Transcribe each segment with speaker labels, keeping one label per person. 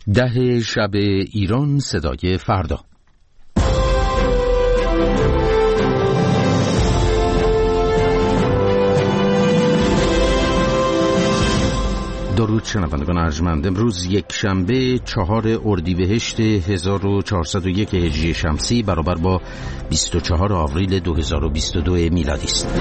Speaker 1: 10 شب ایران صدای فردا. درود شنوندگان ارجمند. امروز یک شنبه 4 اردیبهشت 1401 هجری شمسی برابر با 24 آوریل 2022 میلادی است.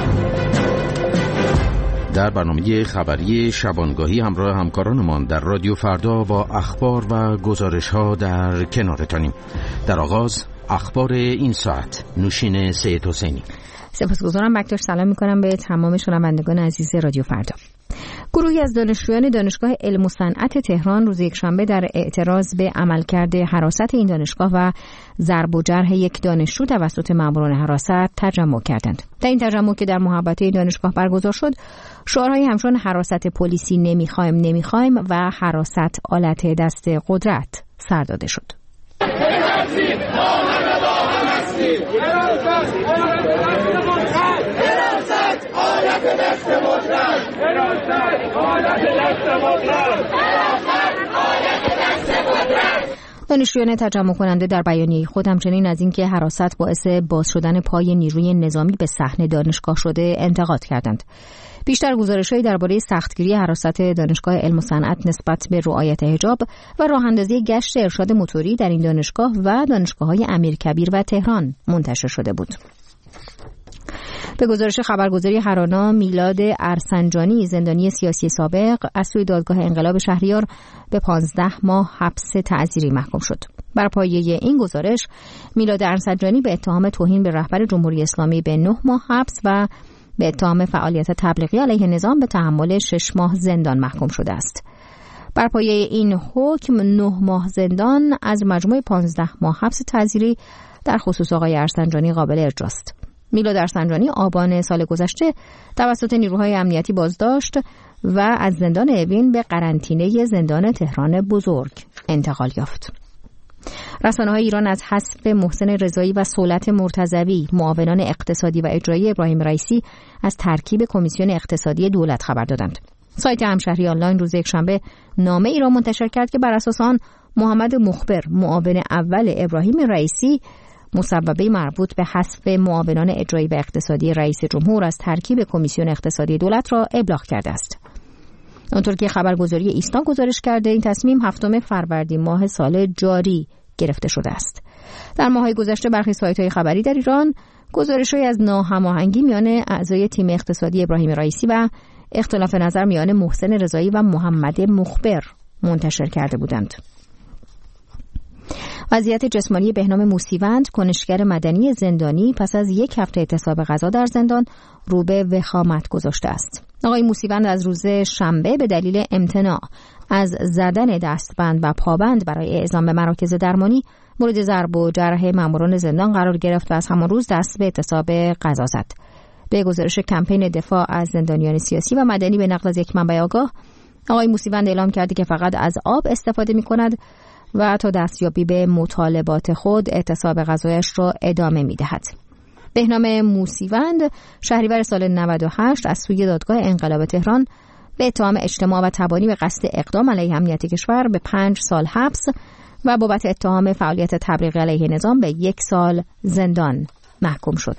Speaker 1: در برنامه خبری شبانگاهی همراه همکارانمان در رادیو فردا با اخبار و گزارش‌ها در کنارتانیم. در آغاز اخبار این ساعت. نوشین سید حسینی.
Speaker 2: سپاسگزارم بکتاش. سلام می‌کنم به تمام شنوندگان عزیز رادیو فردا. گروهی از دانشجویان دانشگاه علم و صنعت تهران روز یکشنبه در اعتراض به عملکرد حراست این دانشگاه و ضرب و جرح یک دانشجو توسط ماموران حراست تجمع کردند. در این تجمع که در محوطه دانشگاه برگزار شد، شعارهایی همچون حراست پلیسی نمیخوایم و حراست آلت دست قدرت سر داده شد. دانشجویان تجمع کننده در بیانیه خود همچنین از اینکه حراست باعث باز شدن پای نیروی نظامی به صحن دانشگاه شده انتقاد کردند. بیشتر گزارش‌هایی درباره سختگیری حراست دانشگاه علم و صنعت نسبت به رعایت حجاب و راه‌اندازی گشت ارشاد موتوری در این دانشگاه و دانشگاه‌های امیرکبیر و تهران منتشر شده بود. به گزارش خبرگزاری هرانا، میلاد ارسنجانی، زندانی سیاسی سابق، از سوی دادگاه انقلاب شهریار به 15 ماه حبس تعزیری محکوم شد. بر پایه این گزارش، میلاد ارسنجانی به اتهام توهین به رهبر جمهوری اسلامی به 9 ماه حبس و به اتهام فعالیت تبلیغی علیه نظام به تحمل 6 ماه زندان محکوم شده است. بر پایه این حکم 9 ماه زندان از مجموع 15 ماه حبس تعزیری در خصوص آقای ارسنجانی قابل ارجاست. میلاد ارسنجانی آبان سال گذشته توسط نیروهای امنیتی بازداشت و از زندان اوین به قرنطینه زندان تهران بزرگ انتقال یافت. رسانه‌های ایران از حذف محسن رضایی و صولت مرتضوی، معاونان اقتصادی و اجرایی ابراهیم رئیسی از ترکیب کمیسیون اقتصادی دولت خبر دادند. سایت همشهری آنلاین روز یکشنبه نامه ای را منتشر کرد که بر اساس آن محمد مخبر، معاون اول ابراهیم رئیسی، مصوبه مربوط به حذف معاونان اجرایی و اقتصادی رئیس جمهور از ترکیب کمیسیون اقتصادی دولت را ابلاغ کرده است. آنطور که خبرگزاری ایسنا گزارش کرده، این تصمیم 7 فروردین ماه سال جاری گرفته شده است. در ماه‌های گذشته برخی سایت‌های خبری در ایران گزارش‌هایی از ناهماهنگی میان اعضای تیم اقتصادی ابراهیم رئیسی و اختلاف نظر میان محسن رضایی و محمد مخبر منتشر کرده بودند. وضعیت جسمانی بهنام موسیوند، کنشگر مدنی زندانی، پس از 1 هفته اعتصاب غذا در زندان رو به وخامت گذاشته است. آقای موسیوند از روز شنبه به دلیل امتناع از زدن دستبند و پابند برای اعزام به مراکز درمانی مورد ضرب و جرح ماموران زندان قرار گرفت و از همان روز دست به اعتصاب غذا زد. به گزارش کمپین دفاع از زندانیان سیاسی و مدنی به نقل از یک منبع آگاه، آقای موسیوند اعلام کرده که فقط از آب استفاده می‌کند و تا دستیابی به مطالبات خود اعتصاب غذایش را ادامه می‌دهد. بهنام موسیوند شهریور سال 98 از سوی دادگاه انقلاب تهران به اتهام اجتماع و تبانی به قصد اقدام علیه امنیت کشور به 5 سال حبس و بابت اتهام فعالیت تبلیغی علیه نظام به 1 سال زندان محکوم شد.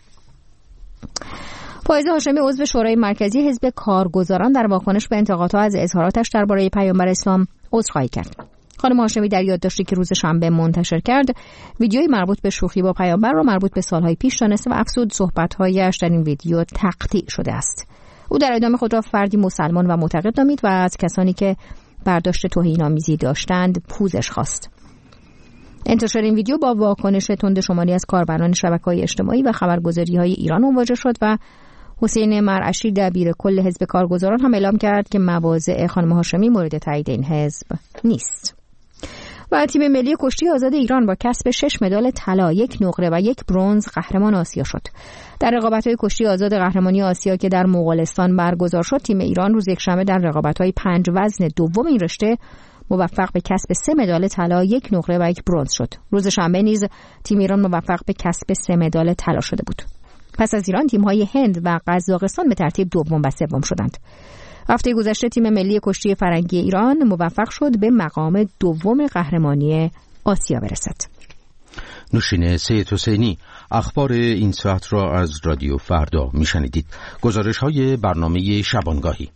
Speaker 2: فائزه هاشمی، عضو شورای مرکزی حزب کارگزاران، در واکنش به انتقادها از اظهاراتش درباره پیامبر اسلام عذرخواهی کرد. خانم هاشمی در یادداشتی که روز شنبه منتشر کرد، ویدیویی مربوط به شوخی با پیامبر را مربوط به سالهای پیش دانسته و افزود صحبت‌هایش در این ویدیو تقطیع شده است. او در ادامه خود را فردی مسلمان و معتقد نامید و از کسانی که برداشت توهین‌آمیزی داشتند پوزش خواست. انتشار این ویدیو با واکنش تند شماری از کاربران شبکه‌های اجتماعی و خبرگزاری‌های ایران مواجه شد و حسین مرعشی دبیر کل حزب کارگزاران هم اعلام کرد که مواضع خانم هاشمی مورد تایید این حزب نیست. و تیم ملی کشتی آزاد ایران با کسب 6 مدال طلا، 1 نقره و 1 برنز قهرمان آسیا شد. در رقابت‌های کشتی آزاد قهرمانی آسیا که در مغولستان برگزار شد، تیم ایران روز یکشنبه در رقابت‌های 5 وزن دوم این رشته موفق به کسب 3 مدال طلا، 1 نقره و 1 برنز شد. روز شنبه نیز تیم ایران موفق به کسب 3 مدال طلا شده بود. پس از ایران تیم‌های هند و قزاقستان به ترتیب دوم و سوم شدند. هفته گذشته تیم ملی کشتی فرنگی ایران موفق شد به مقام دوم قهرمانی آسیا برسد.
Speaker 1: نوشین سید حسینی اخبار این ساعت را از رادیو فردا میشنیدید. گزارش های برنامه شبانگاهی.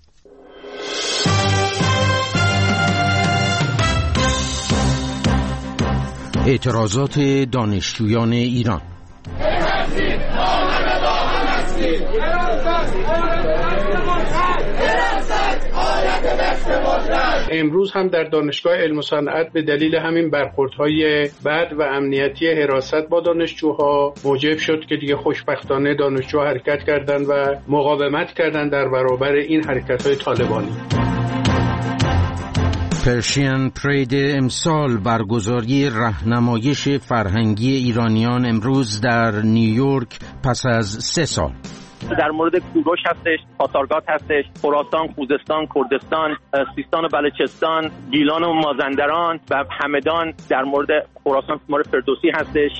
Speaker 1: اعتراضات دانشجویان ایران.
Speaker 3: امروز هم در دانشگاه علم و صنعت به دلیل همین برخوردهای بد و امنیتی حراست با دانشجوها موجب شد که دیگه خوشبختانه دانشجوها حرکت کردند و مقاومت کردند در برابر این حرکت‌های طالبانی.
Speaker 1: پرشین پرید امسال برگزاری راهنمایش فرهنگی ایرانیان امروز در نیویورک پس از 3 سال.
Speaker 4: در مورد کوروش هستش، پاسارگاد هستش، خراسان، خوزستان، کردستان، سیستان و بلوچستان، گیلان و مازندران و همدان. در مورد خراسان مورد فردوسی هستش.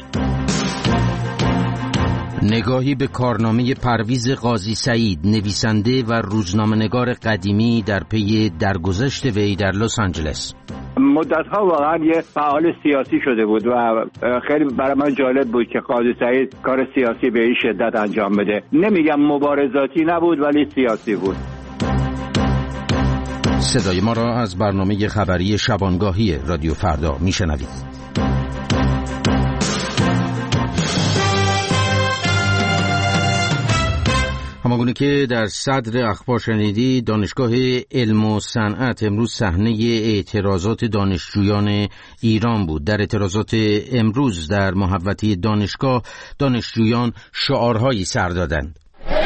Speaker 1: نگاهی به کارنامه پرویز قاضی سعید، نویسنده و روزنامه‌نگار قدیمی در پی درگذشت وی در لس آنجلس.
Speaker 5: مدت‌ها واقعا یه فعال سیاسی شده بود و خیلی برای من جالب بود که قاضی سعید کار سیاسی به این شدت انجام بده. نمیگم مبارزاتی نبود ولی سیاسی بود.
Speaker 1: صدای ما را از برنامه خبری شبانگاهی رادیو فردا میشنوید. همانگونه که در صدر اخبار شنیدی، دانشگاه علم و صنعت امروز صحنه اعتراضات دانشجویان ایران بود. در اعتراضات امروز در محوطه دانشگاه دانشجویان شعارهایی سر دادند.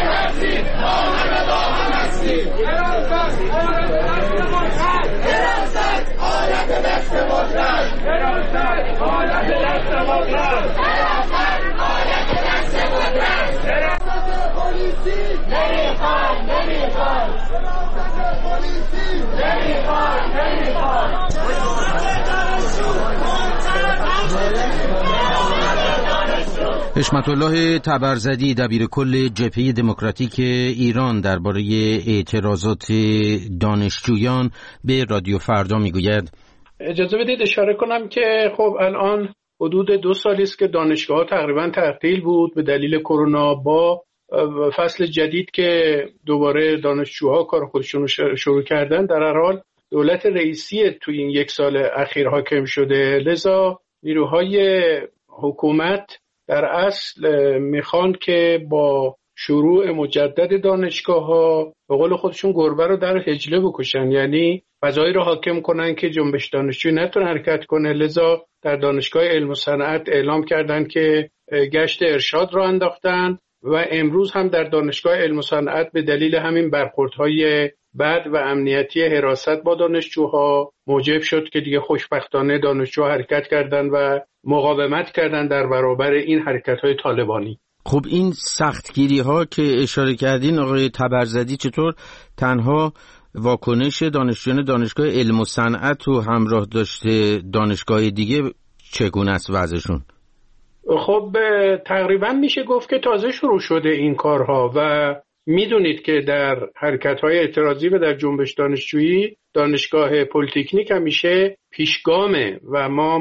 Speaker 1: حشمت الله تبرزدی دبیر کل جبهه دموکراتیک ایران درباره اعتراضات دانشجویان به رادیو فردا میگوید:
Speaker 3: اجازه بدید اشاره کنم که خب الان حدود 2 سالی است که دانشگاه‌ها تقریبا تعطیل بود به دلیل کرونا. با فصل جدید که دوباره دانشجوها کار خودشون رو شروع کردن، در هر حال دولت رئیسی توی این 1 سال اخیر حاکم شده، لذا نیروهای حکومت در اصل میخوان که با شروع مجدد دانشگاه‌ها به قول خودشون گربه رو در حجله بکشن، یعنی فضایی رو حاکم کنن که جنبش دانشجویی نتونه حرکت کنه. لذا در دانشگاه علم و صنعت اعلام کردن که گشت ارشاد رو انداختن و امروز هم در دانشگاه علم و صنعت به دلیل همین برخوردهای بد و امنیتی حراست با دانشجوها موجب شد که دیگه خوشبختانه دانشجوها حرکت کردن و مقاومت کردن در برابر این حرکت‌های طالبانی.
Speaker 1: خب این سختگیری ها که اشاره کردین آقای تبرزدی، چطور تنها واکنش دانشجویان دانشگاه علم و صنعت رو همراه داشته دانشگاه دیگه چگونه است وضعشون؟
Speaker 3: خب تقریبا میشه گفت که تازه شروع شده این کارها و میدونید که در حرکت‌های اعتراضی و در جنبش دانشجویی دانشگاه پلی‌تکنیک همیشه پیشگامه و ما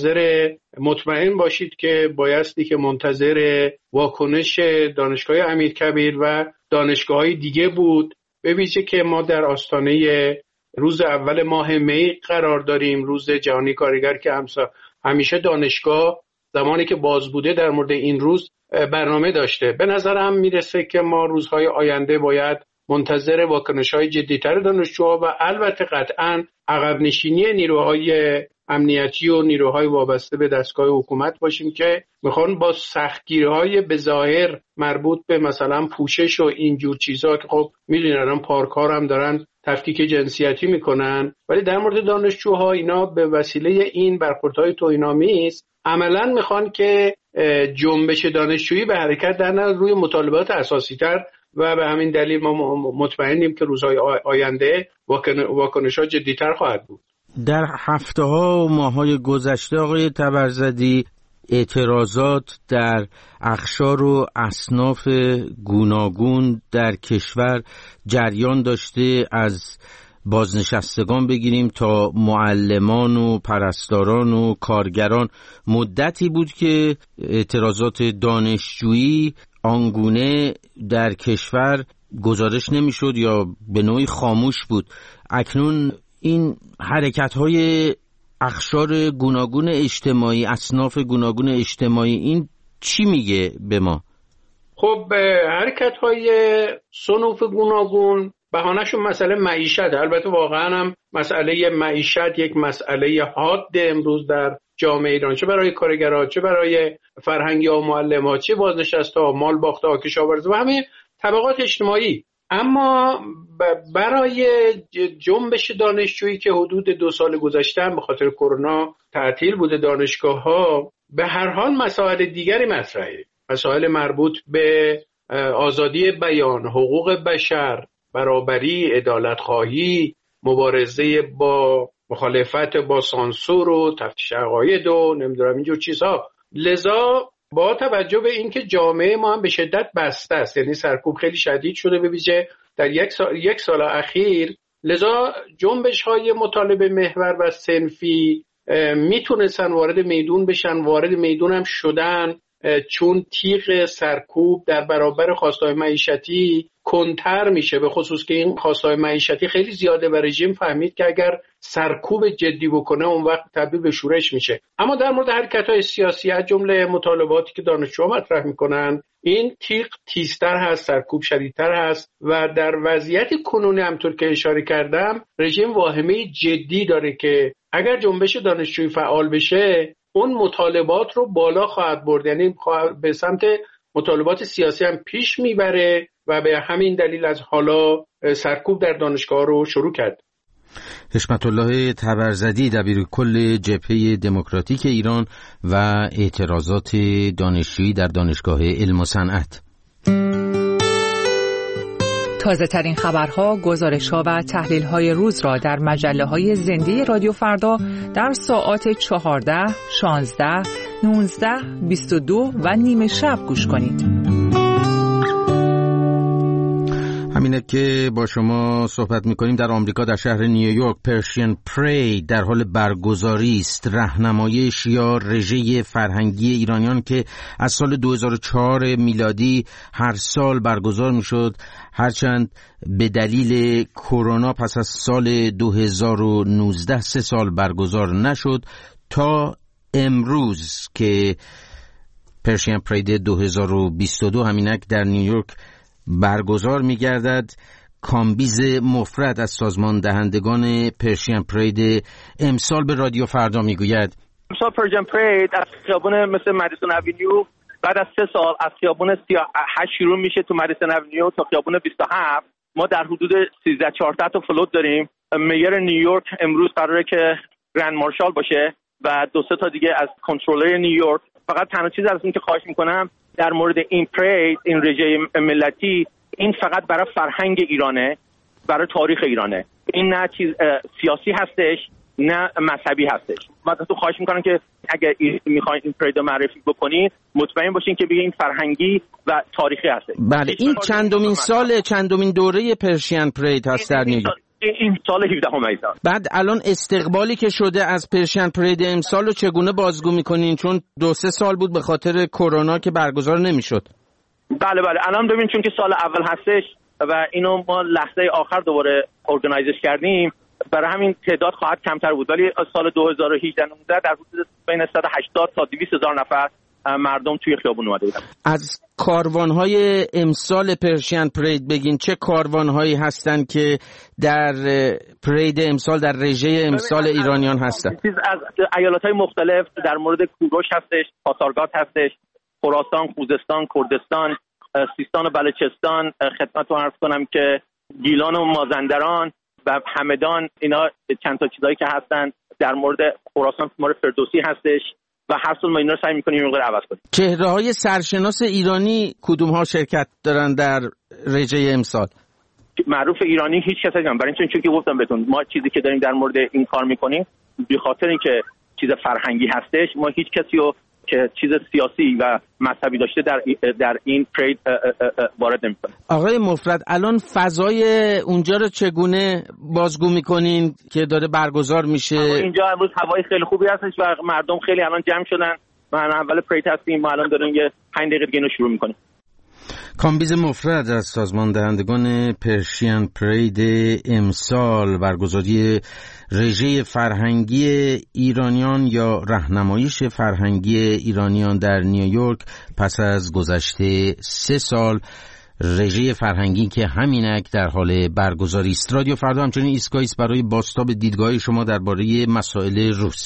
Speaker 3: مطمئن باشید که بایستی که منتظر واکنش دانشگاه امیرکبیر و دانشگاه‌های دیگه بود، به ویژه که ما در آستانه روز اول ماه می قرار داریم، روز جهانی کارگر، که همیشه دانشگاه زمانی که باز بوده در مورد این روز برنامه داشته. به نظرم میرسه که ما روزهای آینده باید منتظر واکنش‌های جدی‌تر دانشجوها و البته قطعاً عقب نشینی نیروهای امنیتی و نیروهای وابسته به دستگاه حکومت باشیم که میخوان با سختگیری‌های به ظاهر مربوط به مثلا پوشش و اینجور چیزا که خب میدونن الان پارک‌ها هم دارن تفکیک جنسیتی میکنن، ولی در مورد دانشجوها اینا به وسیله این برخوردهای توهین‌آمیز عملاً میخوان که جنبش دانشجویی به حرکت در نیاد روی مطالبات اساسی‌تر و به همین دلیل ما مطمئنیم که روزهای آینده واکنش‌ها جدی‌تر خواهد بود.
Speaker 1: در هفته‌ها و ماه‌های گذشته آقای تبرزدی اعتراضات در اقشار و اصناف گوناگون در کشور جریان داشته، از بازنشستگان بگیریم تا معلمان و پرستاران و کارگران. مدتی بود که اعتراضات دانشجویی آنگونه در کشور گزارش نمیشد یا به نوعی خاموش بود. اکنون این حرکت‌های اقشار گوناگون اجتماعی، اصناف گوناگون اجتماعی، این چی میگه به ما؟
Speaker 3: خب حرکت‌های صنوف گوناگون بهانه‌شون مسئله معیشت. البته واقعا هم مسئله معیشت یک مسئله حاد امروز در جامعه ایران، چه برای کارگرها، چه برای فرهنگی‌ها و معلم‌ها، چه بازنشسته‌ها، مال باخته‌ها، کشاورزا و همه طبقات اجتماعی. اما برای جنبش دانشجویی که حدود 2 سال گذشته به خاطر کرونا تعطیل بوده دانشگاه‌ها، به هر حال مسائل دیگری مطرحه. مسائل مربوط به آزادی بیان، حقوق بشر، برابری، عدالت‌خواهی، مبارزه با مخالفت با سانسور و تفتیش عقاید و نمیدونم اینجور چیزها. لذا با توجه به اینکه جامعه ما هم به شدت بسته است، یعنی سرکوب خیلی شدید شده به ویژه در یک سال اخیر، لذا جنبش‌های مطالبه محور و صنفی میتونستن وارد میدون بشن، وارد میدون هم شدن، چون تیغ سرکوب در برابر خواستهای معیشتی کنتر میشه، به خصوص که این خواستهای معیشتی خیلی زیاده و رژیم فهمید که اگر سرکوب جدی بکنه اون وقت تبدیل به شورش میشه. اما در مورد حرکت‌های سیاسی از جمله مطالباتی که دانشجوها مطرح میکنن، این تیغ تیزتر هست، سرکوب شدیدتر هست و در وضعیت کنونی همطور که اشاره کردم رژیم واهمه جدی داره که اگر جنبش دانشجویی فعال بشه اون مطالبات رو بالا خواهد برد، یعنی به سمت مطالبات سیاسی هم پیش میبره و به همین دلیل از حالا سرکوب در دانشگاه رو شروع کرد.
Speaker 1: حشمت الله تبرزدی، دبیرکل جبهه دموکراتیک ایران و اعتراضات دانشجویی در دانشگاه علم و صنعت.
Speaker 6: تازه ترین خبرها، گزارش‌ها و تحلیل‌های روز را در مجله‌های زنده رادیو فردا در ساعات 14, 16, 19, 22 و نیمه شب گوش کنید.
Speaker 1: همینه که با شما صحبت می‌کنیم. در آمریکا در شهر نیویورک پرشین پرید در حال برگزاری است. راهنمایش یا رژه فرهنگی ایرانیان که از سال 2004 میلادی هر سال برگزار میشد، هرچند به دلیل کرونا پس از سال 2019 3 سال برگزار نشد تا امروز که پرشین پرید 2022 همینک در نیویورک برگزار می‌گردد. کامبیز مفرد از سازمان دهندگان پرشین پرید امسال به رادیو فردا میگوید
Speaker 4: امسال پرشین پرید از خیابون مثل مدیسون اوینیو بعد از 3 سال از خیابون 38 شروع میشه تو مدیسون اوینیو تا خیابون 27. ما در حدود 13-14 تا فلوت داریم. میر نیویورک امروز قراره که گرند مارشال باشه و 2-3 تا دیگه از کنترلر نیویورک. فقط تنها چیز از این که خواهش میکنم در مورد این پرید، این رژه ملتی، این فقط برای فرهنگ ایرانه، برای تاریخ ایرانه. این نه چیز سیاسی هستش نه مذهبی هستش. من تو خواهش میکنم که اگر میخواین این پرید رو معرفی بکنید مطمئن باشین که بگین فرهنگی و تاریخی هستش.
Speaker 1: بله، این چندمین دوره پرشین پرید هست در نیویورک؟
Speaker 4: این سال 17 ایسان.
Speaker 1: بعد الان استقبالی که شده از پرشین پرید امسال رو چگونه بازگو میکنین؟ چون 2-3 سال بود به خاطر کرونا که برگزار نمیشد.
Speaker 4: بله الان ببین چون که سال اول هستش و اینو ما لحظه آخر دوباره ارگانایزش کردیم، برای همین تعداد خواهد کمتر بود، ولی سال 2018 در حدود بین 180 تا 200 هزار نفر مردم توی خیابون اومده بودن.
Speaker 1: از کاروان‌های امسال پرشین پرید بگین، چه کاروان‌هایی هستن که در پرید امسال، در رژه امسال ایرانیان هستن؟
Speaker 4: از ایالت‌های مختلف در مورد کوروش هستش، پاسارگاد هستش، خراسان، خوزستان، کردستان، سیستان و بلوچستان. خدمتتون عرض کنم که گیلان و مازندران و همدان، اینا چند تا چیزایی که هستن. در مورد خراسان مورد فردوسی هستش و هر سال ما اینا رو سعی می‌کنیم اینو عوض کنیم.
Speaker 1: چهره‌های سرشناس ایرانی کدوم‌ها شرکت دارن در رژه امسال؟
Speaker 4: معروف ایرانی هیچ کس نمی‌دونم، برای اینکه چون که گفتم بهتون ما چیزی که داریم در مورد این کار می‌کنیم به خاطر اینکه چیز فرهنگی هستش، ما هیچ کسی رو که چیز سیاسی و مذهبی داشته در این پرید وارد نمی‌کنه.
Speaker 1: آقای مفرد، الان فضای اونجا رو چگونه بازگو می‌کنین که داره برگزار میشه؟
Speaker 4: اینجا امروز هوای خیلی خوبی هستش و مردم خیلی الان جمع شدن. ما اول پرید هستیم، ما الان داریم یه 5 دقیقه دیگه اینو شروع می‌کنیم.
Speaker 1: کامبیز مفرد از سازمان دهندگان پرشین پرید امسال برگزاری رژه فرهنگی ایرانیان یا راهنمایش فرهنگی ایرانیان در نیویورک پس از گذشته 3 سال، رژه فرهنگی که همینک در حال برگزاری است. رادیو فردا همچنین ایستگاهی است برای بازتاب دیدگاه شما درباره مسائل روز.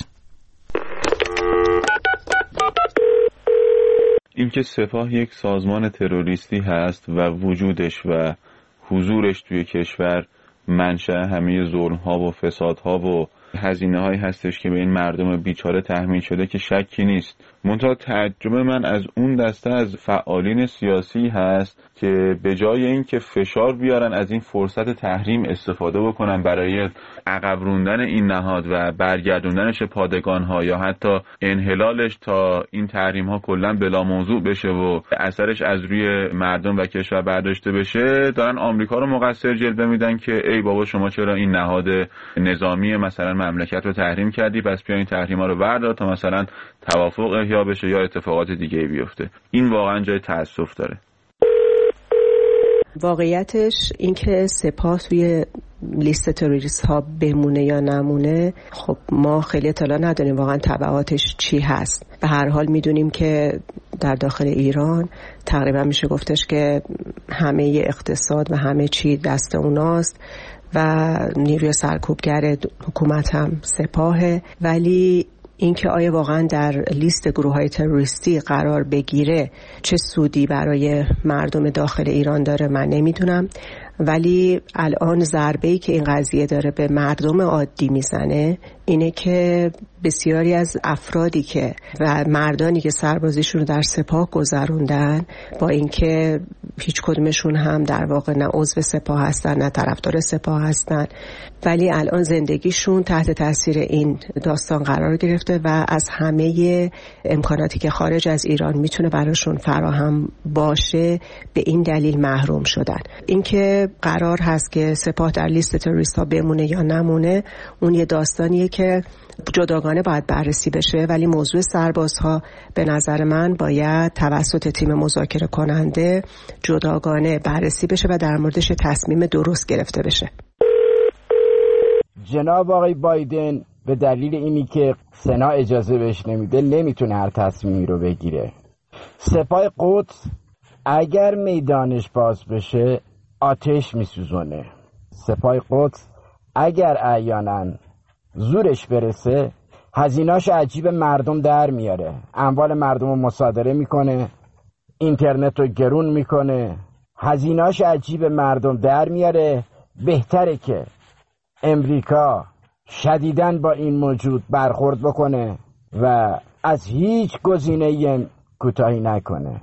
Speaker 7: اینکه سپاه یک سازمان تروریستی هست و وجودش و حضورش توی کشور منشأ همه ظلم‌ها و فسادها و هزینه‌هایی هستش که به این مردم بیچاره تحمیل شده که شکی نیست. منتها تعجب من از اون دسته از فعالین سیاسی هست که به جای اینکه فشار بیارن از این فرصت تحریم استفاده بکنن برای عقب روندن این نهاد و برگردوندنش پادگان‌ها یا حتی انحلالش تا این تحریم‌ها کلاً بلا موضوع بشه و اثرش از روی مردم و کشور برداشته بشه، دارن آمریکا رو مقصر جلوه میدن که ای بابا شما چرا این نهاد نظامی مثلا مملکت رو تحریم کردی، پس بیا این تحریم‌ها رو بردار تا مثلا توافق احیا بشه یا اتفاقات دیگه بیفته. این واقعا جای تأسف داره.
Speaker 8: واقعیتش اینکه سپاه توی لیست تروریست ها بمونه یا نمونه، خب ما خیلی اطلاع نداریم واقعا تبعاتش چی هست. به هر حال میدونیم که در داخل ایران تقریبا میشه گفتش که همه اقتصاد و همه چی دست اوناست و نیروی سرکوبگر حکومت هم سپاهه، ولی اینکه آیا واقعا در لیست گروه‌های تروریستی قرار بگیره چه سودی برای مردم داخل ایران داره من نمیدونم، ولی الان ضربه‌ای که این قضیه داره به مردم عادی میزنه اینه که بسیاری از افرادی که و مردانی که سربازیشون رو در سپاه گذروندن، با اینکه هیچ کدومشون هم در واقع نه عضو سپاه هستن نه طرفدار سپاه هستن، ولی الان زندگیشون تحت تاثیر این داستان قرار گرفته و از همه امکاناتی که خارج از ایران میتونه براشون فراهم باشه به این دلیل محروم شدن. اینکه قرار هست که سپاه در لیست تروریست ها بمونه یا نمونه، اون یه داستانیه که جداگانه باید بررسی بشه، ولی موضوع سربازها به نظر من باید توسط تیم مذاکره کننده جداگانه بررسی بشه و در موردش تصمیم درست گرفته بشه.
Speaker 9: جناب آقای بایدن به دلیل اینی که سنا اجازه بهش نمیده نمیتونه هر تصمیمی رو بگیره. سپاه قدس اگر میدانش باز بشه آتش میسوزونه. سپاه قدس اگر احیانا زورش برسه هزینه‌اش عجیب مردم در میاره، اموال مردم رو مصادره میکنه، اینترنت رو گرون میکنه، هزینه‌اش عجیب مردم در میاره. بهتره که امریکا شدیداً با این موجود برخورد بکنه و از هیچ گزینه‌ای کوتاهی نکنه.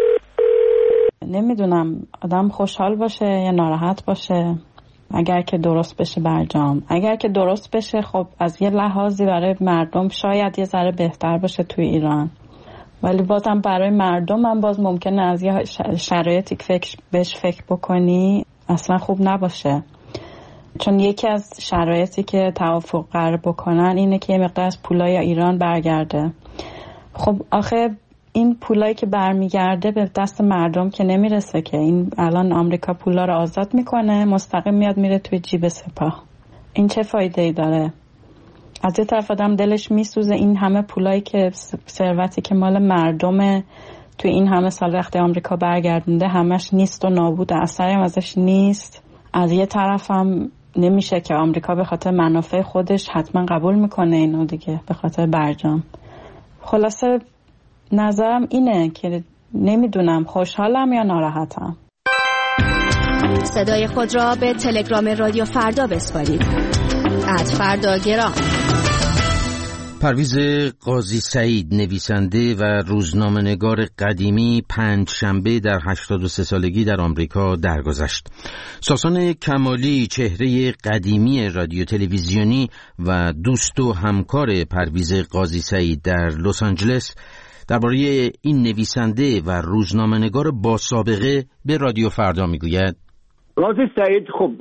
Speaker 10: نمیدونم آدم خوشحال باشه یا ناراحت باشه اگر که درست بشه برجام. اگر که درست بشه خب از یه لحاظی برای مردم شاید یه ذره بهتر باشه توی ایران، ولی بازم برای مردم هم باز ممکنه از یه شرایطی که بهش فکر بکنی اصلا خوب نباشه، چون یکی از شرایطی که توافق قرار بکنن اینه که یه مقدار از پولای ایران برگرده. خب آخه این پولایی که برمیگرده به دست مردم که نمیرسه که. این الان آمریکا پولا رو آزاد میکنه، مستقیم میاد میره توی جیب سپاه. این چه فایده ای داره؟ از یه طرف آدم دلش میسوزه این همه پولایی که ثروتی که مال مردمه توی این همه سال وقتی آمریکا برگردونده همش نیست و نابود، اثری هم ازش نیست. از یه طرف هم نمیشه که آمریکا به خاطر منافع خودش حتما قبول میکنه اینو دیگه، به خاطر برجام. خلاصه نظرم اینه که نمیدونم خوشحالم یا ناراحتم.
Speaker 11: صدای خود را به تلگرام رادیو فردا بسپارید. @فرداگرام.
Speaker 1: پرویز قاضی سعید، نویسنده و روزنامه‌نگار قدیمی، پنجشنبه در 83 سالگی در آمریکا درگذشت. ساسان کمالی، چهره قدیمی رادیو تلویزیونی و دوست و همکار پرویز قاضی سعید در لس آنجلس، درباره این نویسنده و روزنامه‌نگار با سابقه به رادیو فردا میگوید:
Speaker 5: قاضی سعید خب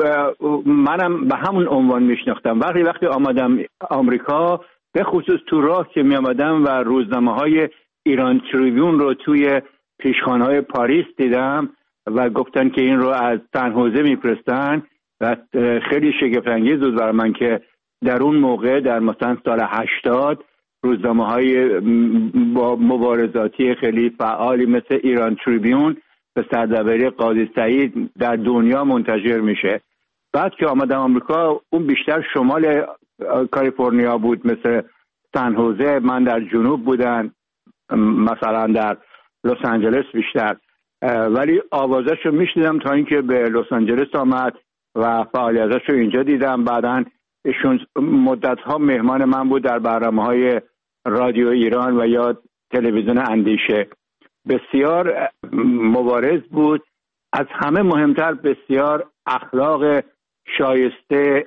Speaker 5: منم به همون عنوان میشناختم. وقتی آمدم آمریکا، به خصوص تو راه که می آمدم و روزنامه‌های ایران تریبیون رو توی پیشخوان‌های پاریس دیدم و گفتن که این رو از سن خوزه میفرستن و خیلی شگفت‌انگیز بود برای من که در اون موقع در مثلا سال 80 روزنامه‌های با مبارزاتی خیلی فعالی مثل ایران تریبیون به سردبیری قاضی سعید در دنیا منتشر میشه. بعد که آمدم آمریکا، اون بیشتر شمال کالیفرنیا بود مثل سن خوزه، من در جنوب بودم مثلا در لس آنجلس بیشتر، ولی آوازش رو میشنیدم تا اینکه به لس آنجلس آمد و فعالیتش رو اینجا دیدم. بعداً ایشون مدت‌ها مهمان من بود در برنامه‌های رادیو ایران و یا تلویزیون اندیشه. بسیار مبارز بود، از همه مهمتر بسیار اخلاق شایسته،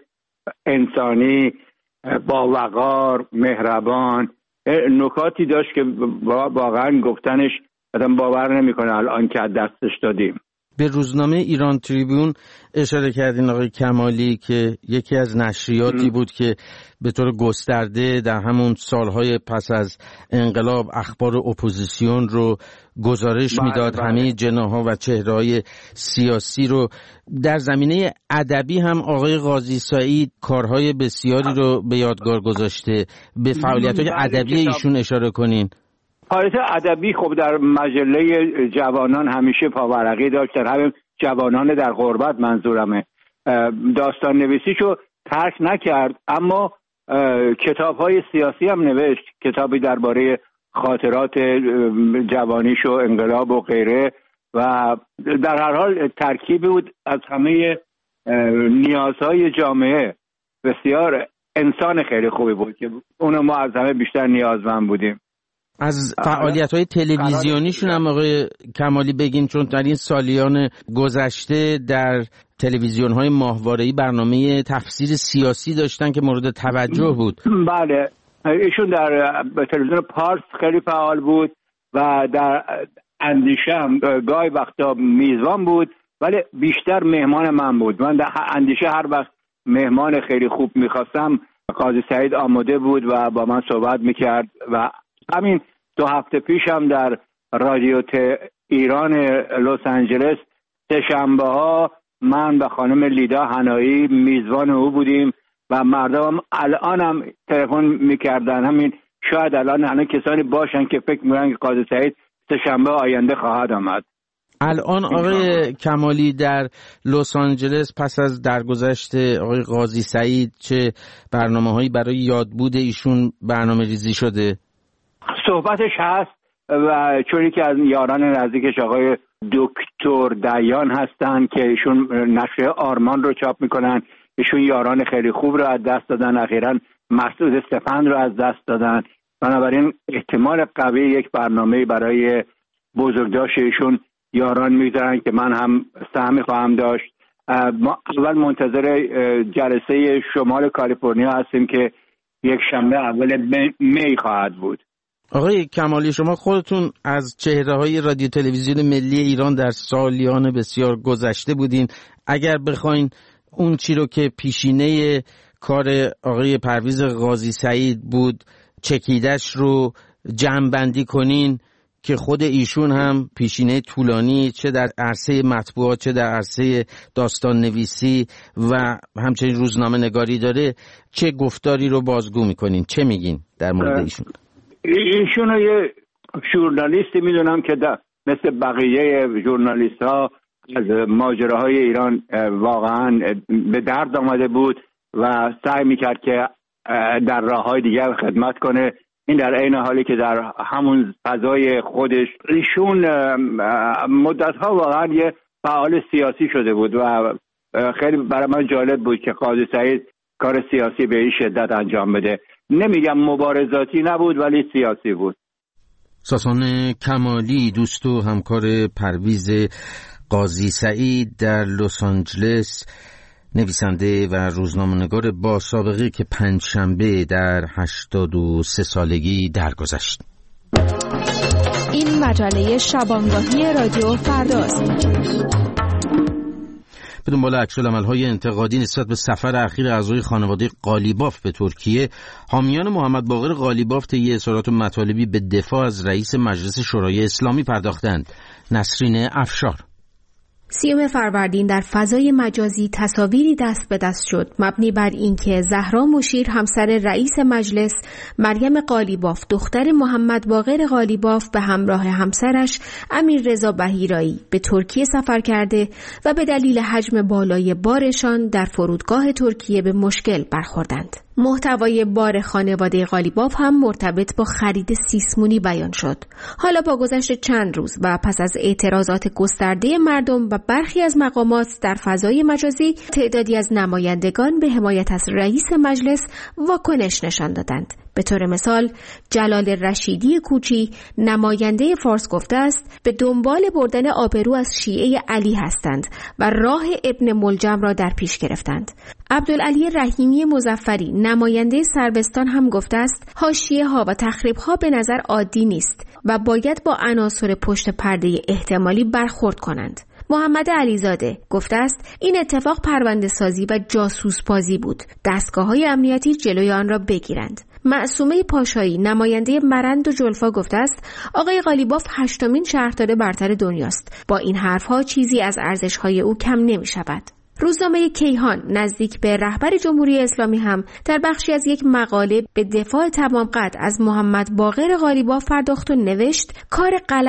Speaker 5: انسانی، با وقار، مهربان، نکاتی داشت که واقعا گفتنش آدم باور نمیکنه الان که از دستش دادیم.
Speaker 1: به روزنامه ایران تریبیون اشاره کردین آقای کمالی که یکی از نشریاتی بود که به طور گسترده در همون سالهای پس از انقلاب اخبار اپوزیسیون رو گزارش میداد، همه جناح‌ها و چهره‌های سیاسی رو. در زمینه ادبی هم آقای قاضی سعید کارهای بسیاری رو به یادگار گذاشته. به فعالیت‌های ادبی ایشون اشاره کنین.
Speaker 5: فعالیت ادبی خب در مجله جوانان همیشه پاورقی داشت، در همین جوانان در غربت منظورمه. داستان نویسیشو ترک نکرد، اما کتاب‌های سیاسی هم نوشت، کتابی درباره خاطرات جوانیش و انقلاب و غیره، و در هر حال ترکیبی بود از همه نیازهای جامعه. بسیار انسان خیلی خوبی بود که اونو ما از همه بیشتر نیازمند بودیم.
Speaker 1: از فعالیت‌های تلویزیونیشون هم آقای کمالی بگین، چون در این سالیان گذشته در تلویزیون‌های ماهواره‌ای برنامه تفسیر سیاسی داشتن که مورد توجه بود.
Speaker 5: بله، ایشون در تلویزیون پارس خیلی فعال بود و در اندیشه هم گاهی وقتا میزبان بود، ولی بیشتر مهمان من بود. من در اندیشه هر وقت مهمان خیلی خوب می‌خواستم، قاضی سعید آماده بود و با من صحبت می‌کرد. و همین 2 هفته پیش هم در رادیو ایران لس آنجلس سه‌شنبه‌ها من و خانم لیدا حنایی میزبان او بودیم و مردم الان هم تلفن میکردن. همین شاید الان کسانی باشن که فکر میکنن که قاضی سعید سه‌شنبه آینده خواهد آمد.
Speaker 1: الان آقای کمالی در لس آنجلس پس از درگذشت آقای قاضی سعید چه برنامه‌هایی برای یادبود ایشون برنامه‌ریزی شده؟
Speaker 5: صحبتش هست و چونی که از یاران نزدیکش آقای دکتر دیان هستن که ایشون نشریه آرمان رو چاپ میکنن. ایشون یاران خیلی خوب رو از دست دادن، اخیراً مسعود استفند رو از دست دادن. بنابراین احتمال قوی یک برنامه برای بزرگداشت ایشون یاران میذارن که من هم سهمی خواهم داشت. ما اول منتظر جلسه شمال کالیفرنیا هستیم که یک شنبه اول می خواهد بود.
Speaker 1: آقای کمالی، شما خودتون از چهره‌های رادیو تلویزیون ملی ایران در سالیان بسیار گذشته بودین. اگر بخواین اون چی رو که پیشینه کار آقای پرویز قاضی سعید بود چکیدش رو جمع‌بندی کنین که خود ایشون هم پیشینه طولانی چه در عرصه مطبوعات چه در عرصه داستان نویسی و همچنین روزنامه نگاری داره، چه گفتاری رو بازگو میکنین؟ چه میگین در مورد ایشون؟
Speaker 5: ایشون رو یه ژورنالیستی میدونم که مثل بقیه ژورنالیست ها از ماجراهای ایران واقعا به درد آمده بود و سعی میکرد که در راههای دیگر خدمت کنه. این در عین حالی که در همون فضای خودش ایشون مدتها واقعا یه فعال سیاسی شده بود و خیلی برای من جالب بود که قاضی سعید کار سیاسی به این شدت انجام بده. نمیگم مبارزاتی نبود ولی سیاسی بود.
Speaker 1: ساسان کمالی، دوست و همکار پرویز قاضی سعید در لس آنجلس، نویسنده و روزنامه‌نگار با سابقه که پنجشنبه در 83 سالگی درگذشت.
Speaker 11: این مجله شبانگاهی رادیو فرداست.
Speaker 1: به دنبال عکس‌العمل‌های انتقادی نسبت به سفر اخیر اعضای خانواده قالیباف به ترکیه، حامیان محمد باقر قالیباف طی اظهارات و مطالبی به دفاع از رئیس مجلس شورای اسلامی پرداختند. نسرین افشار.
Speaker 12: 30 فروردین در فضای مجازی تصاویری دست به دست شد مبنی بر اینکه زهرا مشیر همسر رئیس مجلس، مریم قالیباف دختر محمد باقر قالیباف به همراه همسرش امیررضا بحیرایی به ترکیه سفر کرده و به دلیل حجم بالای بارشان در فرودگاه ترکیه به مشکل برخوردند. محتوای بار خانواده قالیباف هم مرتبط با خرید سیسمونی بیان شد. حالا با گذشت چند روز و پس از اعتراضات گسترده مردم و برخی از مقامات در فضای مجازی، تعدادی از نمایندگان به حمایت از رئیس مجلس واکنش نشان دادند. به طور مثال جلال رشیدی کوچی، نماینده فارس، گفته است به دنبال بردن آبرو از شیعه علی هستند و راه ابن ملجم را در پیش گرفتند. عبدالعلی رحیمی مظفری، نماینده سربستان، هم گفته است حاشیه ها و تخریب ها به نظر عادی نیست و باید با عناصر پشت پرده احتمالی برخورد کنند. محمد علیزاده گفته است این اتفاق پرونده سازی و جاسوس بازی بود. دستگاه‌های امنیتی جلوی آن را بگیرند. معصومه پاشایی، نماینده مرند و جلفا، گفته است آقای قالیباف 8مین شهردار برتر دنیاست. با این حرفها چیزی از ارزش‌های او کم نمی‌شود. روزنامه کیهان نزدیک به رهبر جمهوری اسلامی هم در بخشی از یک مقاله به دفاع تمام قد از محمد باقر قالیباف پرداخت و نوشت کار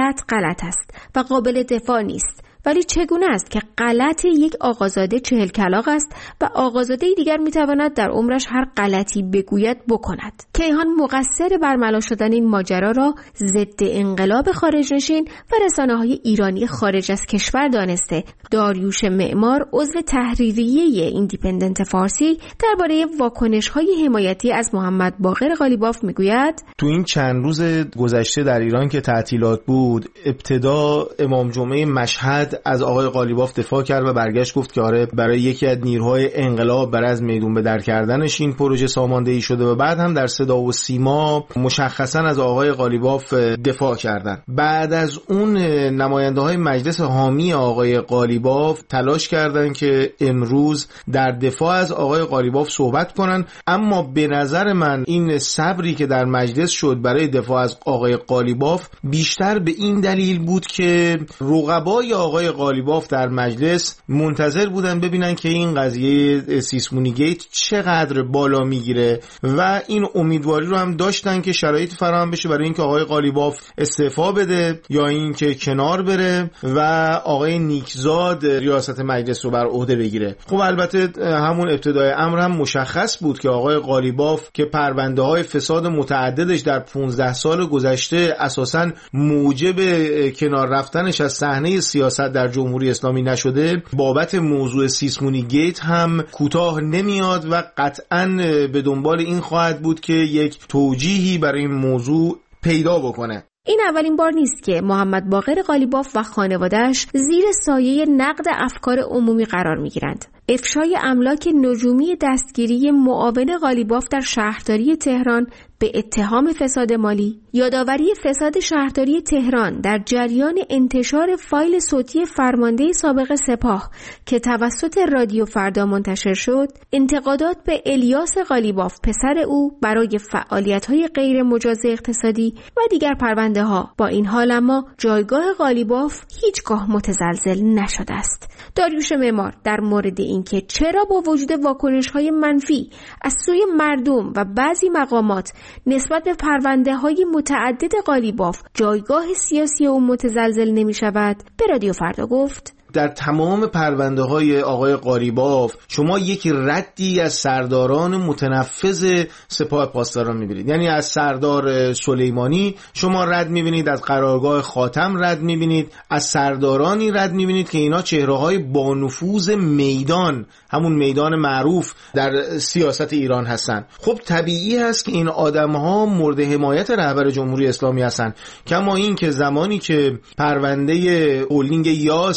Speaker 12: غلط است و قابل دفاع نیست. ولی چگونه است که غلط یک آقازاده 40 کلاغ است و آقازاده دیگر میتواند در عمرش هر غلطی بگوید بکند. کیهان مقصر برملا شدن این ماجرا را ضد انقلاب خارجنشین و رسانه‌های ایرانی خارج از کشور دانسته. داریوش معمار، عضو تحریریه ایندیپندنت فارسی، درباره واکنش‌های حمایتی از محمد باقر قالیباف میگوید
Speaker 13: تو این چند روز گذشته در ایران که تعطیلات بود، ابتدا امام جمعه مشهد از آقای قالیباف دفاع کرد و برگشت گفت که آره برای یکی از نیروهای انقلاب برای از میدون به در کردنش این پروژه ساماندهی شده و بعد هم در صدا و سیما مشخصا از آقای قالیباف دفاع کردن. بعد از اون نماینده‌های مجلس حامی آقای قالیباف تلاش کردند که امروز در دفاع از آقای قالیباف صحبت کنن، اما به نظر من این صبری که در مجلس شد برای دفاع از آقای قالیباف بیشتر به این دلیل بود که رقبای آقای قالیباف در مجلس منتظر بودن ببینن که این قضیه سیسمونی گیت چقدر بالا میگیره و این امیدواری رو هم داشتن که شرایط فراهم بشه برای اینکه آقای قالیباف استعفا بده یا اینکه کنار بره و آقای نیکزاد ریاست مجلس رو بر عهده بگیره. خب البته همون ابتدای امر هم مشخص بود که آقای قالیباف که پرونده‌های فساد متعددش در 15 سال گذشته اساساً موجب کنار رفتنش از صحنه سیاست در جمهوری اسلامی نشده، بابت موضوع سیسمونی گیت هم کوتاه نمیاد و قطعاً به دنبال این خواهد بود که یک توجیهی برای این موضوع پیدا بکنه.
Speaker 12: این اولین بار نیست که محمد باقر قالیباف و خانواده‌اش زیر سایه نقد افکار عمومی قرار می‌گیرند. افشای املاک نجومی دستگیری معاون قالیباف در شهرداری تهران به اتهام فساد مالی، یادآوری فساد شهرداری تهران در جریان انتشار فایل صوتی فرمانده سابق سپاه که توسط رادیو فردا منتشر شد، انتقادات به الیاس قالیباف پسر او برای فعالیت‌های غیر مجاز اقتصادی و دیگر پرونده‌ها. با این حال اما جایگاه قالیباف هیچگاه متزلزل نشده است. داریوش معمار در مورد اینکه چرا با وجود واکنش‌های منفی از سوی مردم و بعضی مقامات نسبت به پرونده‌های متعدد قالیباف جایگاه سیاسی او متزلزل نمی‌شود، به رادیو فردا گفت
Speaker 13: در تمام پرونده‌های آقای قالیباف شما یک ردی از سرداران متنفذ سپاه پاسداران می‌بینید. یعنی از سردار سلیمانی شما رد می‌بینید، از قرارگاه خاتم رد می‌بینید، از سردارانی رد می‌بینید که اینا چهره‌های با نفوذ میدان، همون میدان معروف در سیاست ایران هستن. خب طبیعی هست که این آدم‌ها مورد حمایت رهبر جمهوری اسلامی هستن. کما این که زمانی که پرونده هولدینگ یاس رو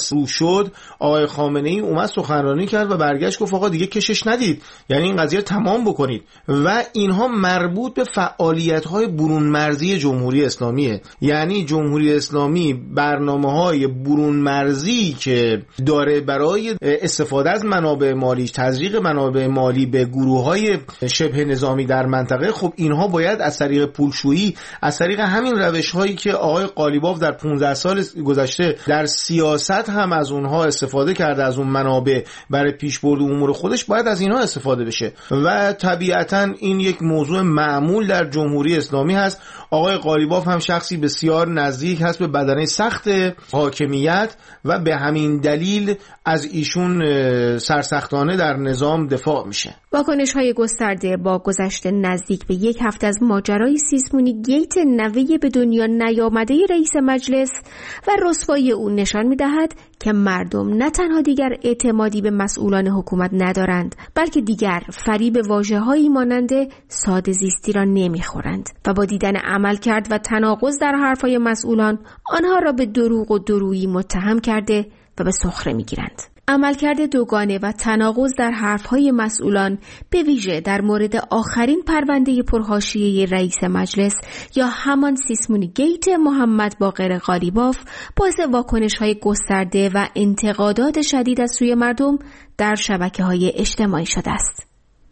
Speaker 13: شد، آقای خامنه‌ای اومد سخنرانی کرد و برگشت گفت آقا دیگه کشش ندید، یعنی این قضیه تمام بکنید. و اینها مربوط به فعالیت‌های برون مرزی جمهوری اسلامیه. یعنی جمهوری اسلامی برنامه‌های برون مرزی که داره برای استفاده از منابع مالی، تزریق منابع مالی به گروه‌های شبه نظامی در منطقه، خب اینها باید از طریق پولشویی، از طریق همین روش‌هایی که آقای قالیباف در 15 سال گذشته در سیاست هم از اونها استفاده کرده، از اون منابع برای پیشبرد امور خودش، باید از اینها استفاده بشه. و طبیعتاً این یک موضوع معمول در جمهوری اسلامی هست. آقای قالیباف هم شخصی بسیار نزدیک هست به بدنه سخت حاکمیت و به همین دلیل از ایشون سرسختانه در نظام دفاع میشه.
Speaker 12: واکنش‌های گسترده با گذشت نزدیک به یک هفته از ماجرای سیسمونی گیت نوه به دنیا نیامده رئیس مجلس و رسوایی او نشان می‌دهد که مردم نه تنها دیگر اعتمادی به مسئولان حکومت ندارند، بلکه دیگر فریب واژه‌هایی مانند ساده زیستی را نمی‌خورند و با دیدن عملکرد و تناقض در حرف‌های مسئولان آنها را به دروغ و درویی متهم کرده و به سخره می‌گیرند. عملکرد دوگانه و تناقض در حرفهای مسئولان به ویژه در مورد آخرین پرونده پرحاشیه رئیس مجلس یا همان سیسمونی گیت محمد باقر قالیباف باعث واکنش‌های گسترده و انتقادات شدید از سوی مردم در شبکه‌های اجتماعی شده است.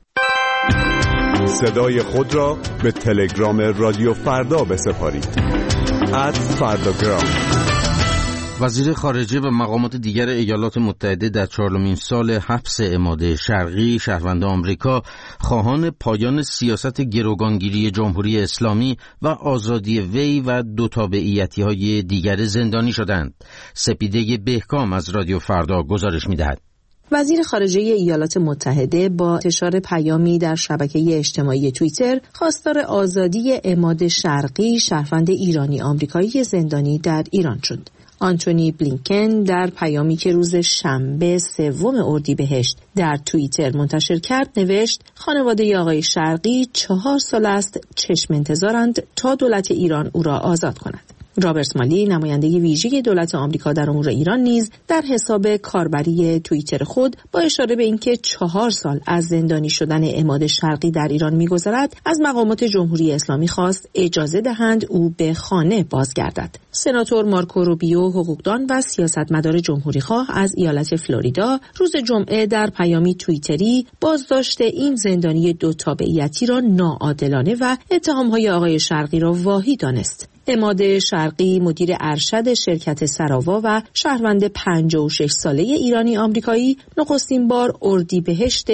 Speaker 14: صدای خود را به تلگرام رادیو فردا بسپارید. @فرداگرام.
Speaker 1: وزیر خارجه و مقامات دیگر ایالات متحده در 4مین سال حبس عماد شرقی شهروند آمریکا خواهان پایان سیاست گروگانگیری جمهوری اسلامی و آزادی وی و دو تابعیتی‌های دیگر زندانی شدند. سپیده بهکام از رادیو فردا گزارش می‌دهد.
Speaker 15: وزیر خارجه ایالات متحده با انتشار پیامی در شبکه اجتماعی توییتر خواستار آزادی عماد شرقی شهروند ایرانی آمریکایی زندانی در ایران شد. آنتونی بلینکن در پیامی که روز شنبه 3 اردیبهشت در توییتر منتشر کرد نوشت خانواده آقای شرقی 4 سال است چشم انتظارند تا دولت ایران او را آزاد کند. رابرت مالی نماینده ویژه دولت آمریکا در امور ایران نیز در حساب کاربری توییتر خود با اشاره به اینکه 4 سال از زندانی شدن عماد شرقی در ایران می‌گذرد از مقامات جمهوری اسلامی خواست اجازه دهند او به خانه بازگردد. سناتور مارکو روبیو حقوقدان و سیاستمدار جمهوری‌خواه از ایالت فلوریدا روز جمعه در پیامی توییتری بازداشت این زندانی دو تابعیتی را ناعادلانه و اتهام‌های آقای شرقی را واهی دانست. عماد شرقی مدیر ارشد شرکت سراوا و شهروند 56 ساله ایرانی آمریکایی نخستین بار اردیبهشت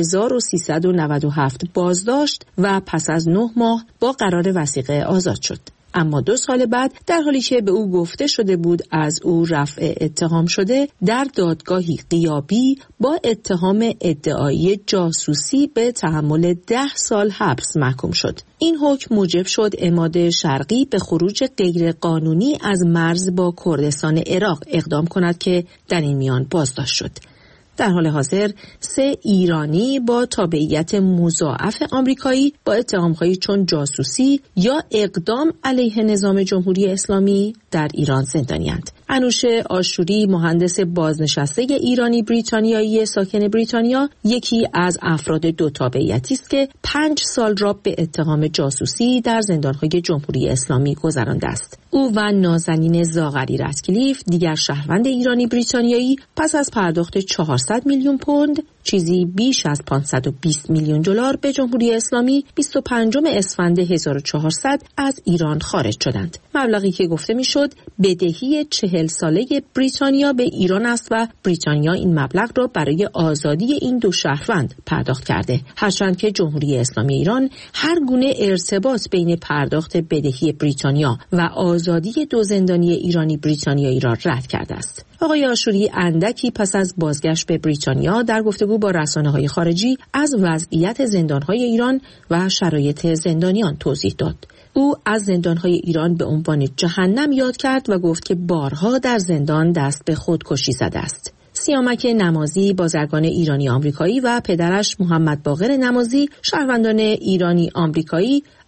Speaker 15: 1397 بازداشت و پس از 9 ماه با قرار وثیقه آزاد شد. اما 2 سال بعد در حالی که به او گفته شده بود از او رفع اتهام شده در دادگاهی غیابی با اتهام ادعایی جاسوسی به تحمل 10 سال حبس محکوم شد. این حکم موجب شد عماد شرقی به خروج غیر قانونی از مرز با کردستان عراق اقدام کند که در این میان بازداشت شد. در حال حاضر 3 ایرانی با تابعیت مضاعف آمریکایی با اتهام‌هایی چون جاسوسی یا اقدام علیه نظام جمهوری اسلامی در ایران زندانی‌اند. انوشه آشوری مهندس بازنشسته ایرانی بریتانیایی ساکن بریتانیا یکی از افراد دو تابعیتی است که 5 سال را به اتهام جاسوسی در زندان‌های جمهوری اسلامی گذرانده است. او و نازنین زاغری رتکلیف دیگر شهروند ایرانی بریتانیایی پس از پرداخت 400 میلیون پوند چیزی بیش از 520 میلیون دلار به جمهوری اسلامی 25 اسفند 1400 از ایران خارج شدند. مبلغی که گفته میشد بدهی 40 ساله بریتانیا به ایران است و بریتانیا این مبلغ را برای آزادی این دو شهروند پرداخت کرده، هرچند که جمهوری اسلامی ایران هر گونه ارتباط بین پرداخت بدهی بریتانیا و آزادی دو زندانی ایرانی بریتانیایی را رد کرده است. آقای آشوری اندکی پس از بازگشت به بریتانیا در گفتگو با رسانه‌های خارجی از وضعیت زندان‌های ایران و شرایط زندانیان توضیح داد. او از زندان‌های ایران به عنوان جهنم یاد کرد و گفت که بارها در زندان دست به خودکشی زده است. سیامک نمازی بازرگان ایرانی آمریکایی و پدرش محمد باقر نمازی شهروندان ایرانی آمریکایی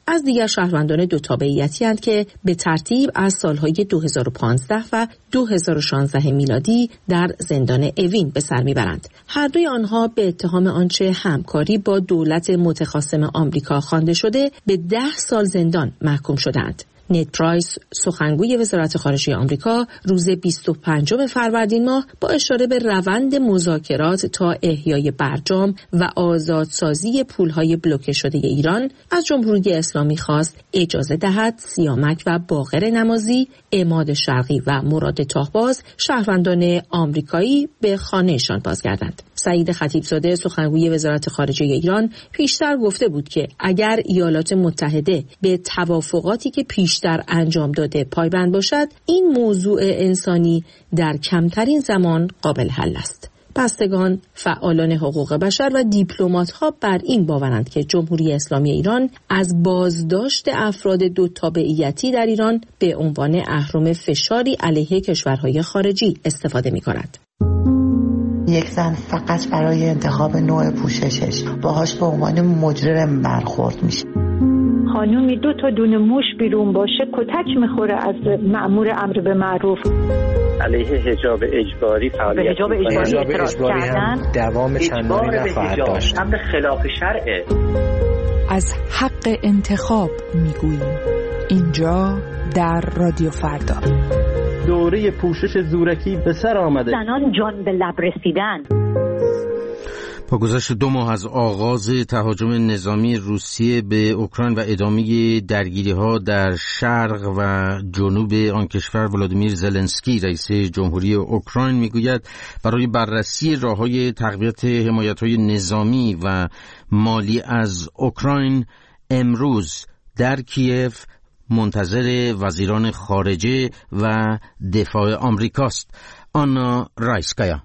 Speaker 15: از دیگر شهروندان دو تابعیتی اند که به ترتیب از سالهای 2015 و 2016 میلادی در زندان اوین به سر میبرند. هر دوی آنها به اتهام آنچه همکاری با دولت متخاصم آمریکا خوانده شده به 10 سال زندان محکوم شدند. نید پرایس، سخنگوی وزارت خارجه آمریکا، روز 25 فروردین ماه با اشاره به روند مذاکرات تا احیای برجام و آزادسازی پولهای بلوکه شده ایران از جمهوری اسلامی خواست اجازه دهد سیامک و باقر نمازی، عماد شرقی و مراد تاهباز شهروندان آمریکایی به خانهشان بازگردند. سعید خطیبزاده، سخنگوی وزارت خارجه ایران، پیشتر گفته بود که اگر ایالات متحده به توافقاتی که پیشتر انجام داده پایبند باشد، این موضوع انسانی در کمترین زمان قابل حل است. بستگان، فعالان حقوق بشر و دیپلمات‌ها بر این باورند که جمهوری اسلامی ایران از بازداشت افراد دو تابعیتی در ایران به عنوان اهرم فشاری علیه کشورهای خارجی استفاده می‌کند.
Speaker 16: یک زن فقط برای انتخاب نوع پوششش باهاش به عنوان مجرم برخورد میشه.
Speaker 17: خانومی 2 تا دونه موش بیرون باشه کتک میخوره از مأمور امر به معروف.
Speaker 4: علیه حجاب اجباری فعالیت
Speaker 18: حجاب اجباری هم دوام چندانی نخواهد داشت.
Speaker 4: امر خلاف شرعه.
Speaker 6: از حق انتخاب میگوییم اینجا در رادیو فردا.
Speaker 18: دوره پوشش زورکی به سر آمده.
Speaker 17: زنان جان به لب رسیدن.
Speaker 1: با گذشت 2 ماه از آغاز تهاجم نظامی روسیه به اوکراین و ادامه درگیری‌ها در شرق و جنوب آن کشور، ولادیمیر زلنسکی رئیس جمهوری اوکراین میگوید برای بررسی راه‌های تقویت حمایت‌های نظامی و مالی از اوکراین امروز در کیف منتظر وزیران خارجه و دفاع آمریکاست. آنا رایسکایا.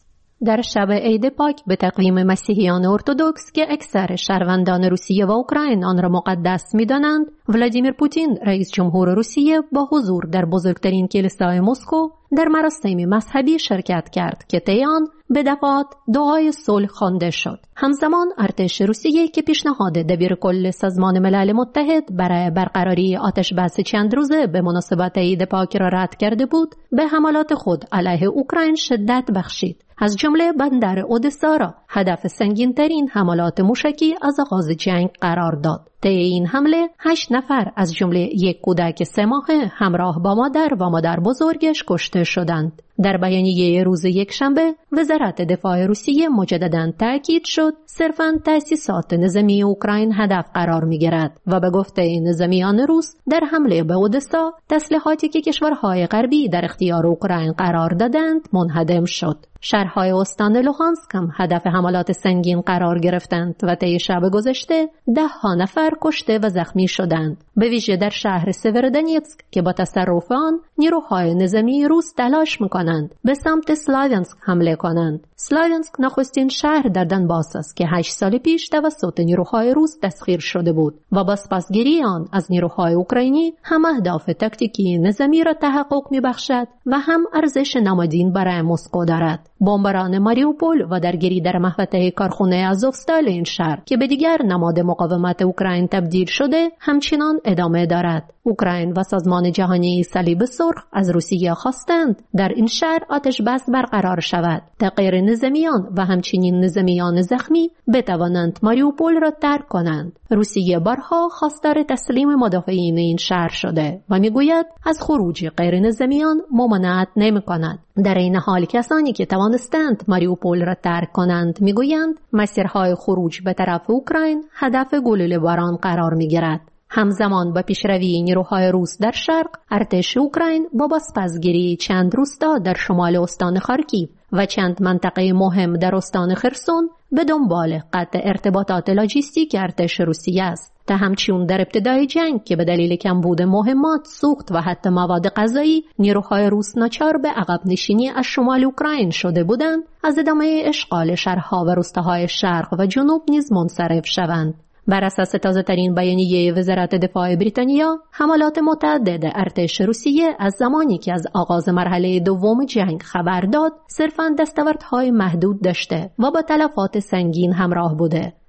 Speaker 19: در شب عید پاک به تقویم مسیحیان ارتدوکس که اکثر شهروندان روسیه و اوکراین آن را مقدس می‌دانند، ولادیمیر پوتین رئیس جمهور روسیه با حضور در بزرگترین کلیسای مسکو در مراسمی مذهبی شرکت کرد که طی آن به دفعات دعای صلح خوانده شد. همزمان ارتش روسیه که پیشنهاد دبیرکل سازمان ملل متحد برای برقراری آتش بس چند روزه به مناسبت عید پاک را رد کرده بود، به حملات خود علیه اوکراین شدت بخشید. از جمله بندر اودسا را هدف سنگین‌ترین حملات موشکی از آغاز جنگ قرار داد. طی این حمله 8 نفر از جمله یک کودک 3 ماهه همراه با مادر و مادر بزرگش کشته شدند. در بیانیه روز یکشنبه وزارت دفاع روسیه مجدداً تاکید شد صرفاً تأسیسات نظامی اوکراین هدف قرار می‌گیرد و به گفته نظامیان روس در حمله به اودسا تسلیحاتی که کشورهای غربی در اختیار اوکراین قرار دادند منهدم شد. شهرهای استان لوهانسک هم هدف حملات سنگین قرار گرفتند و طی شب گذشته 10 نفر کشته و زخمی شدند. به ویژه در شهر سیورودونیتسک که با تصرف آن نیروهای نظامی روس تلاش می‌کنند به سمت سلاویانسک حمله کنند. سلاویانسک نخستین شهر در دنباس است که 8 سال پیش توسط نیروهای روس تسخیر شده بود و با سپاسگیری آن از نیروهای اوکراینی هم اهداف تاکتیکی نظامی را تحقق می‌بخشد و هم ارزش نمادین برای مسکو دارد. بمباران ماریوپول و درگیری در محوطه کارخانه آزوفستال این شهر که به دیگر نماد مقاومت اوکراین تبدیل شده همچنان ادامه دارد. اوکراین و سازمان جهانی صلیب سرخ از روسیه خواستند در این شهر آتش بس برقرار شود تا غیر نظامیان و همچنین نظامیان زخمی بتوانند ماریوپول را ترک کنند. روسیه بارها خواستار تسلیم مدافعین این شهر شده و میگوید از خروج غیر نظامیان ممانعت نمی‌کند. در این حال کسانی که توانستند ماریوپول را ترک کنند میگویند مسیرهای خروج به طرف اوکراین هدف گلوله باران قرار میگیرد. همزمان با پیشروی نیروهای روس در شرق، ارتش اوکراین با بازپسگیری چند روستا در شمال استان خارکیو و چند منطقه مهم در استان خرسون به دنبال قطع ارتباطات لاجستیک ارتش روسیه است. تا همچنین در ابتدای جنگ که به دلیل کمبود مهمات، سوخت و حتی مواد غذایی نیروهای روس ناچار به عقب نشینی از شمال اوکراین شده بودند، از ادامه اشغال شهرها و روستاهای شرق و جنوب نیز منصرف شوند. بر اساس تازه‌ترین بیانیه وزارت دفاع بریتانیا، حملات متعدد ارتش روسیه از زمانی که از آغاز مرحله دوم جنگ خبر داد، صرفاً دستاوردهای محدود داشته و با تلفات سنگین همراه بوده.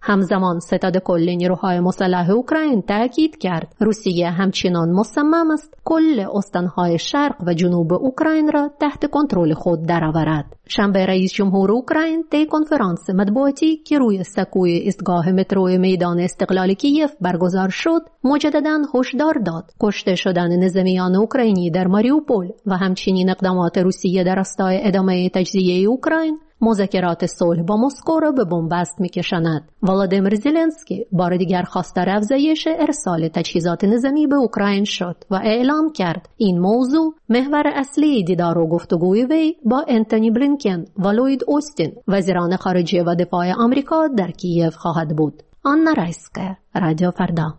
Speaker 19: همزمان ستاد کل نیروهای مسلح اوکراین تاکید کرد روسیه همچنان مصمم است کل استانهای شرق و جنوب اوکراین را تحت کنترل خود درآورد. شنبه رئیس جمهور اوکراین طی کنفرانس مطبوعاتی که روی سکوی ایستگاه مترو میدان استقلال کیف برگزار شد مجدداً هشدار داد کشته شدن نظامیان اوکراینی در ماریوپول و همچنین اقدامات روسیه در راستای ادامه تجزیه اوکراین مذاکرات صلح با مسکو را به بنبست می‌کشاند. ولادیمیر زلنسکی بار دیگر خواستار افزایش ارسال تجهیزات نظامی به اوکراین شد و اعلام کرد این موضوع محور اصلی دیدار و گفتگوی وی با انتونی بلینکن و لوید اوستین وزیران خارجه و دفاع آمریکا در کیف خواهد بود. آنا رایسکه، رادیو فردا.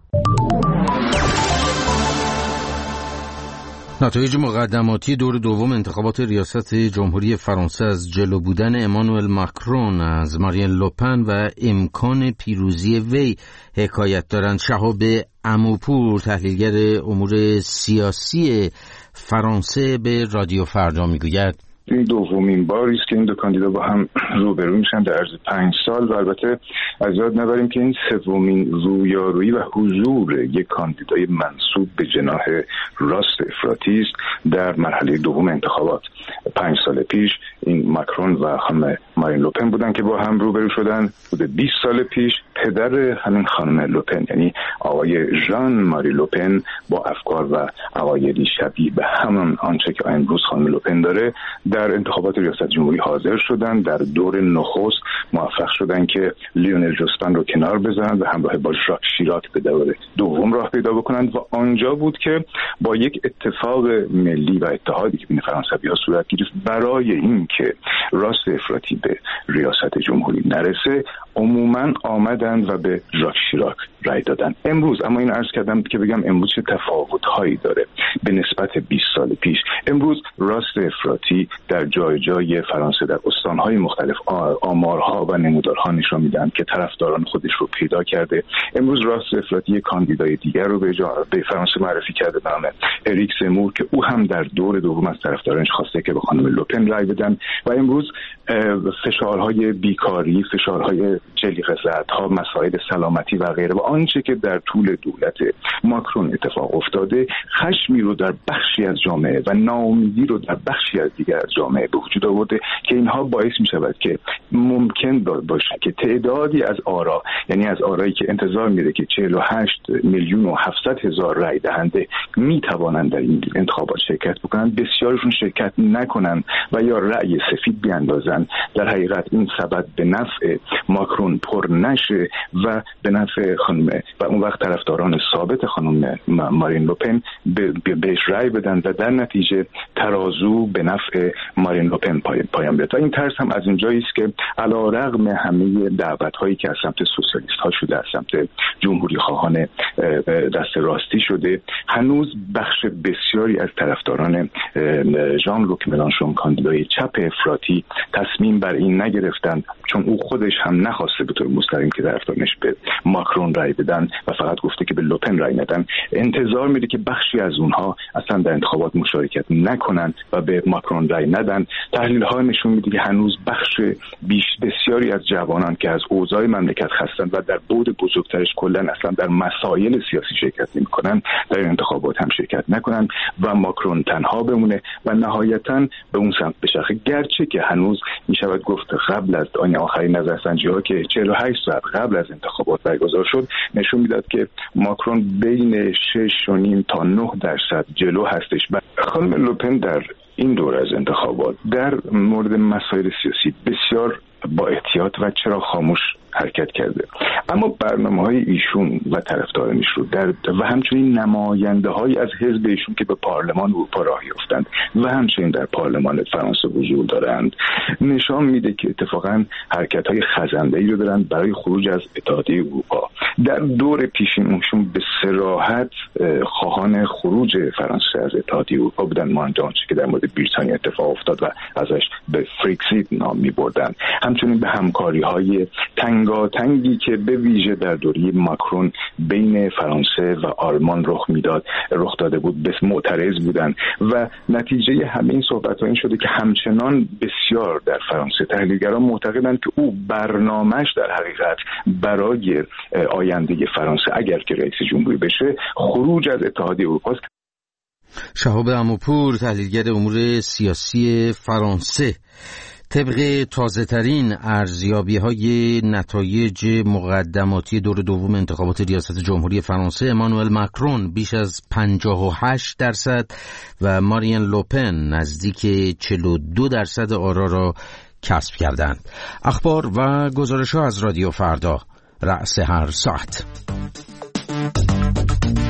Speaker 1: نتایج مقدماتی دور دوم انتخابات ریاست جمهوری فرانسه از جلو بودن امانوئل ماکرون از مارین لوپن و امکان پیروزی وی حکایت دارند. شهاب عموپور، تحلیلگر امور سیاسی فرانسه، به رادیو فردا میگوید
Speaker 20: این دومین باری است که این دو کاندیدا با هم روبرو میشن در عرض 5 سال و البته از یاد نبریم که این سومین رویارویی و حضور یک کاندیدای منسوب به جناح راست افراطی است در مرحله دوم انتخابات. 5 سال پیش این ماکرون و خانم مارین لوپن بودن که با هم روبرو شدن. حدود 20 سال پیش پدر همین خانم لوپن یعنی آقای ژان ماری لوپن با افکار و عقایدی شبیه به همان آنچه که امروز خانم لوپن داره در انتخابات ریاست جمهوری حاضر شدن. در دور نخست موفق شدن که لیونل جوسپن رو کنار بزنن و همراه با ژاک شیراک به دور دوم راه پیدا بکنند و آنجا بود که با یک اتفاق ملی و اتحادی که بین فرانسوی‌ها صورت گرفت برای این که راست افراطی به ریاست جمهوری نرسه عموما آمدند و به ژاک شیراک رای دادن. امروز اما این عرض کردم که بگم امروز چه تفاوت‌هایی داره به نسبت 20 سال پیش. امروز راست افراطی در جای جای فرانسه در استان‌های مختلف آمارها و نمودارها نشون میدن که طرفداران خودش رو پیدا کرده. امروز راست افراطی کاندیدای دیگر رو به فرانسه معرفی کرده به نام اریک زمور که او هم در دور دوم از طرفدارانش خواسته که به خانم لوپن رای بدن و امروز فشارهای بیکاری، فشارهای جلیقه‌زدها، مسائل سلامتی و غیره و آنچه که در طول دولت ماکرون اتفاق افتاده خشمی رو در بخشی از جامعه و ناامیدی رو در بخشی از دیگر از جامعه به وجود آورده که اینها باعث می شود که ممکن باشه که تعدادی از آرا، یعنی از آرایی که انتظار میره که 48 میلیون و 700 هزار رای دهنده می توانند در این انتخابات شرکت بکنند، بسیارشون شرکت نکنند و یا رأی سفید بیاندازند. در حقیقت این سبب به نفع ماکرون پر نشه و به نفع خانم و اون وقت طرفداران ثابت خانم مارین لوپن بهش رأی بدن و در نتیجه ترازو به نفع مارین لوپن پایان بیاد. این ترس هم از اینجایی است که علیرغم همه دعوت‌هایی که از سمت سوسیالیست‌ها شده، از سمت جمهوری خواهان دست راستی شده، هنوز بخش بسیاری از طرفداران ژان لوک ملانشون کاندیدای چپ افراطی تصمیم بر این نگرفتند، چون او خودش هم نخواسته به طور مستقیم که طرفدارانش به ماکرون رای بدن و فقط گفته که به لوپن رای ندن. انتظار میره که بخشی از اونها اصلا در انتخابات مشارکت نکنند و به ماکرون رای ندن. تحلیل ها نشون میده که هنوز بخش بسیاری از جوانان که از اوضاع مملکت خستند و در بعد بزرگترش کلا اصلا در مسائل سیاسی شرکت نمیکنن، در این انتخابات هم شرکت نکنن و ماکرون تنها بمونه و نهایتاً به اون سمت بچرخه. گرچه که هنوز میشود گفت قبل از آخرین نظرسنجی ها که 48 ساعت قبل از انتخابات برگزار شد نشون میداد که ماکرون بین 6.5 تا 9% جلو هستش. خانم لوپن در این دور از انتخابات در مورد مسائل سیاسی بسیار با احتیاط و چرا خاموش حرکت کرده، اما برنامه‌های ایشون و طرفدارانش رو و همچنین نماینده‌های از حزب ایشون که به پارلمان اروپا راه یافتند و همچنین در پارلمان فرانسه حضور دارند نشان میده که اتفاقاً حرکت‌های خزنده‌ای رو دارن برای خروج از اتحادیه اروپا. در دور پیشینشون به صراحت خواهان خروج فرانسه از اتحادیه اروپا بودن، مانند آنچه که در مورد بریتانیا اتفاق افتاد و ازش به فرکسیت نام می‌بردن. همچنین به همکاری‌های تنگاتنگی که به ویژه در دوره ماکرون بین فرانسه و آلمان رخ داده بود به معترض بودند و نتیجه همه این صحبت‌ها این شده که همچنان بسیار در فرانسه تحلیلگران معتقدند که او برنامه‌اش در حقیقت برای آینده فرانسه اگر که رئیس جمهوری بشه خروج از اتحادیه اروپا است.
Speaker 1: شهاب عموپور، تحلیلگر امور سیاسی فرانسه. طبق تازه‌ترین ارزیابی‌های نتایج مقدماتی دور دوم انتخابات ریاست جمهوری فرانسه، امانوئل ماکرون بیش از 58% و مارین لوپن نزدیک 42% آرا را کسب کردند. اخبار و گزارش‌ها از رادیو فردا، رأس هر ساعت.